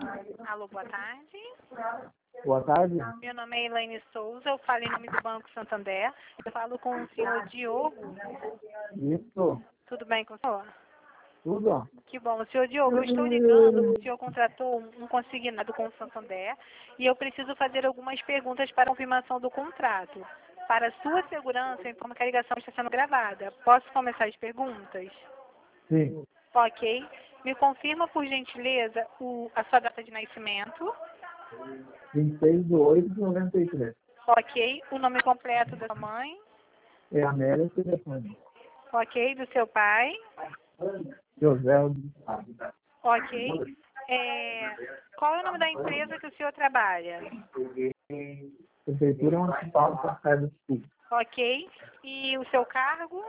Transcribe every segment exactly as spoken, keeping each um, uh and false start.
Alô, boa tarde. Boa tarde. Meu nome é Elaine Souza, eu falo em nome do Banco Santander. Eu falo com o senhor Diogo. Isso, Tudo bem com o senhor? tudo. Que bom. Senhor Diogo, eu estou ligando. O senhor contratou um consignado com o Santander e eu preciso fazer algumas perguntas para a confirmação do contrato. Para sua segurança, eu informo que a ligação está sendo gravada. Posso começar as perguntas? Sim. Ok. Me confirma, por gentileza, o, a sua data de nascimento. vinte e seis de oito de noventa e três. Ok. O nome completo da sua mãe. É Amélia Telefone. Ok. Do seu pai. José. Ok. É, qual é o nome da empresa que o senhor trabalha? Prefeitura Municipal de São Carlos do Sul. Ok. E o seu cargo?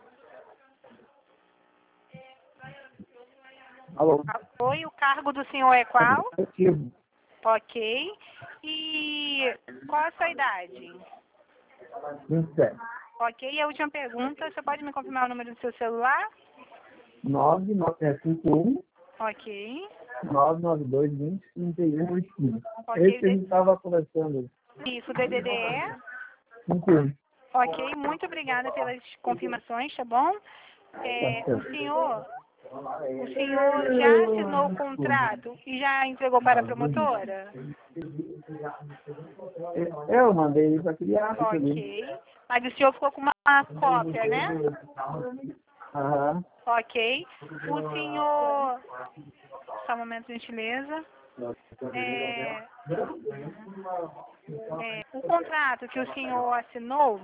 Alô. Oi, o cargo do senhor é qual? Ativo. Ok. E qual a sua idade? vinte e sete. Ok. E a última pergunta, você pode me confirmar o número do seu celular? nove nove cinco um Ok. nove nove dois vinte trinta e um vinte e cinco. Ok. Esse que a gente estava conversando. Isso, D D D é? cinco um. Ok, muito obrigada pelas confirmações, tá bom? É, o senhor, o senhor já assinou o contrato e já entregou para a promotora? Eu mandei ele para criar. Ok. Mas o senhor ficou com uma cópia, né? Aham. Ok. O senhor... Só um momento, gentileza. É, é, o contrato que o senhor assinou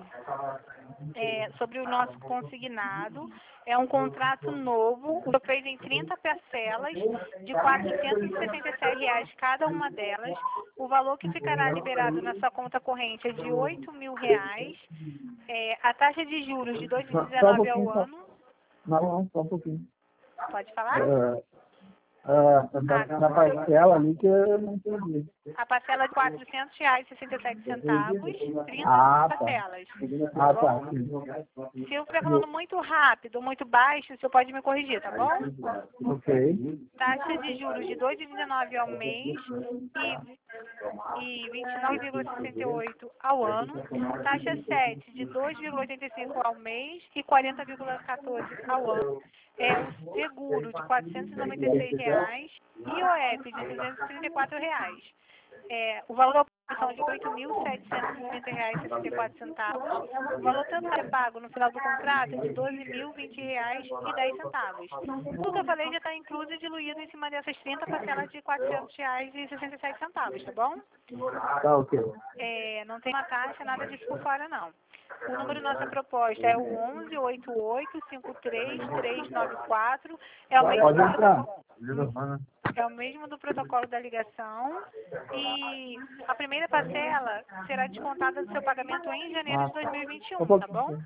é, sobre o nosso consignado é um contrato novo, o senhor fez em trinta parcelas de quatrocentos e sessenta e sete reais cada uma delas. O valor que ficará liberado na sua conta corrente é de oito mil reais. É, a taxa de juros de dois vírgula Só um dezenove ao pouquinho, só. ano. Não, não, só um pouquinho. Pode falar? Ah, ah, na, na parcela ali que eu não entendi. A parcela de quatrocentos reais e sessenta e sete centavos, trinta Ah, tá. parcelas. Ah, tá. Sim. Se eu estiver falando muito rápido ou muito baixo, o senhor pode me corrigir, tá bom? Ok. Taxa de juros de dois vírgula dezenove ao mês e, e vinte e nove vírgula sessenta e oito ao ano. Taxa sete de dois vírgula oitenta e cinco ao mês e quarenta vírgula quatorze ao ano. É o seguro de quatrocentos e noventa e seis reais e I O F de duzentos e trinta e quatro reais. É, o valor da opção de oito mil setecentos e trinta reais e sessenta e quatro centavos. O valor total é pago no final do contrato é de doze mil vinte reais e dez centavos. Tudo que eu falei já está incluso e diluído em cima dessas trinta parcelas de quatrocentos reais e sessenta e sete centavos, tá bom? Tá, ok. É, não tem uma taxa, nada disso por fora, não. O número da nossa proposta é o onze oito oito cinco três três nove quatro. É o mesmo Pode do entrar. protocolo. É o mesmo do protocolo da ligação e a primeira parcela será descontada do seu pagamento em janeiro Ah, de dois mil e vinte e um um, tá bom? pouquinho.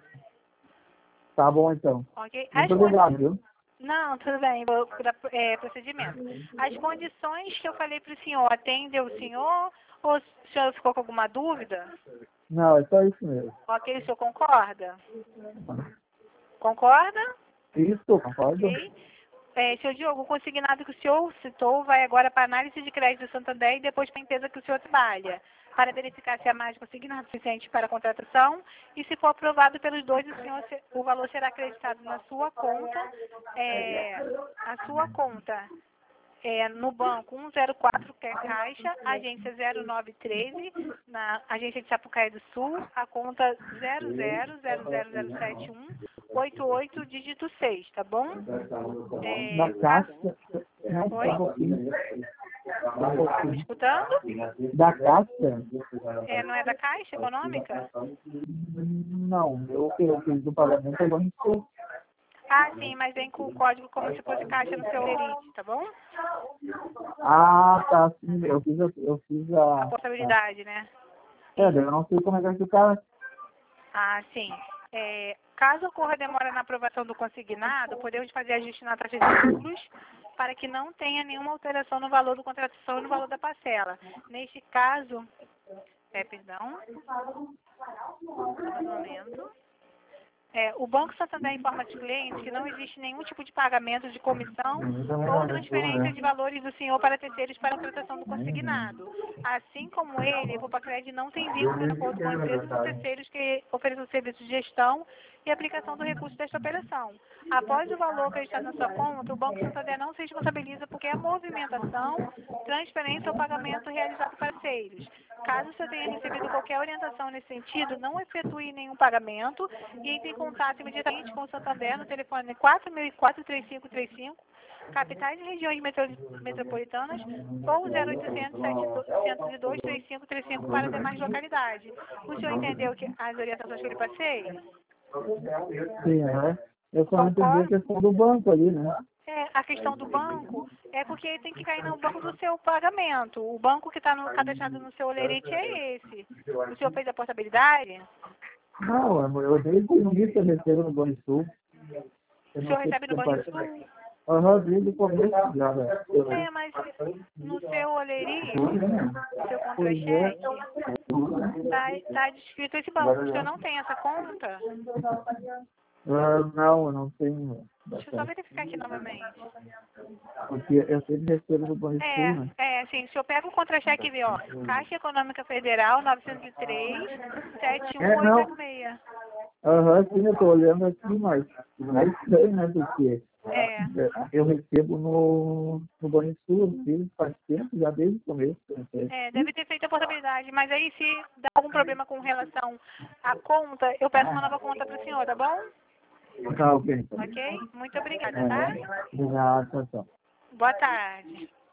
Tá bom, então. Ok? As Muito obrigado, viu? Não, tudo bem, vou para é, procedimento. As condições que eu falei para o senhor, atendeu o senhor ou o senhor ficou com alguma dúvida? Não, é só isso mesmo. Ok, o senhor concorda? Concorda? Isso, concordo. Ok. É, senhor Diogo, o consignado que o senhor citou vai agora para a análise de crédito do Santander e depois para a empresa que o senhor trabalha, para verificar se há mais consignado suficiente para a contratação e se for aprovado pelos dois, o, senhor, o valor será acreditado na sua conta, é, a sua conta é, no banco um zero quatro, que é Caixa, agência zero nove um três, na agência de Sapucaí do Sul, a conta zero zero zero zero zero sete um oito oito, dígito seis, tá bom? É, Na caso... caixa. Não, só Oi? um pouquinho. Só um Tá me pouquinho. escutando? Da caixa? É, não é da Caixa Econômica? Não, eu, eu fiz do pagamento agora em sul. Ah, sim, mas vem com o código como se fosse Caixa no seu lerite, tá bom? Ah, tá, sim. Eu fiz, a- eu fiz a. A possibilidade, né? É, eu não sei como é que vai ficar. Ah, sim. É, caso ocorra demora na aprovação do consignado, podemos fazer ajuste na taxa de juros para que não tenha nenhuma alteração no valor da contratação e no valor da parcela. Neste caso, é, perdão, só mais um momento. É, o Banco Santander informa aos clientes que não existe nenhum tipo de pagamento de comissão ou transferência de valores do senhor para terceiros para a tratação do consignado. Assim como ele, a Epopacred não tem vínculo de acordo com empresas ou terceiros que ofereçam serviços de gestão e aplicação do recurso desta operação. Após o valor acreditado na sua conta, o Banco Santander não se responsabiliza por qualquer movimentação, transferência ou pagamento realizado para terceiros. Caso você tenha recebido qualquer orientação nesse sentido, não efetue nenhum pagamento e entre em contato imediatamente com o Santander no telefone quatro mil e quatro, três cinco três cinco, capitais e regiões metro, metropolitanas, ou zero oitocentos, sete zero dois, três cinco três cinco para demais localidades. O senhor entendeu que as orientações que eu lhe passei? Sim, é. Eu só não entendi a questão do banco ali, né? É, a questão do banco é porque tem que cair no banco do seu pagamento. O banco que está cadastrado no seu olerite é esse. O senhor fez a portabilidade? Não, amor, eu desde o início eu recebo no Banrisul. O senhor recebe no Banrisul? Aham, desde o começo já, velho. É, mas no seu olerite, no seu contra-cheque, está tá descrito esse banco. O senhor não tem essa conta? Uh, não, eu não tenho. Deixa eu só verificar aqui novamente. Porque eu sempre recebo no Banrisul, É, né? é, sim, o senhor pega o contra-cheque e vê, ó, Caixa Econômica Federal, novecentos e três, sete um oito seis. Aham, uhum, sim, eu tô olhando aqui, mas não é estranho, né? Porque É. eu recebo no, no Banrisul, assim, faz tempo, já desde o começo. É, deve ter feito a portabilidade, mas aí se dá algum problema com relação à conta, eu peço uma nova conta para o senhor, tá bom? Tá, ok. Ok? Muito obrigada, tá? Obrigado, tchau, tchau. Boa tarde.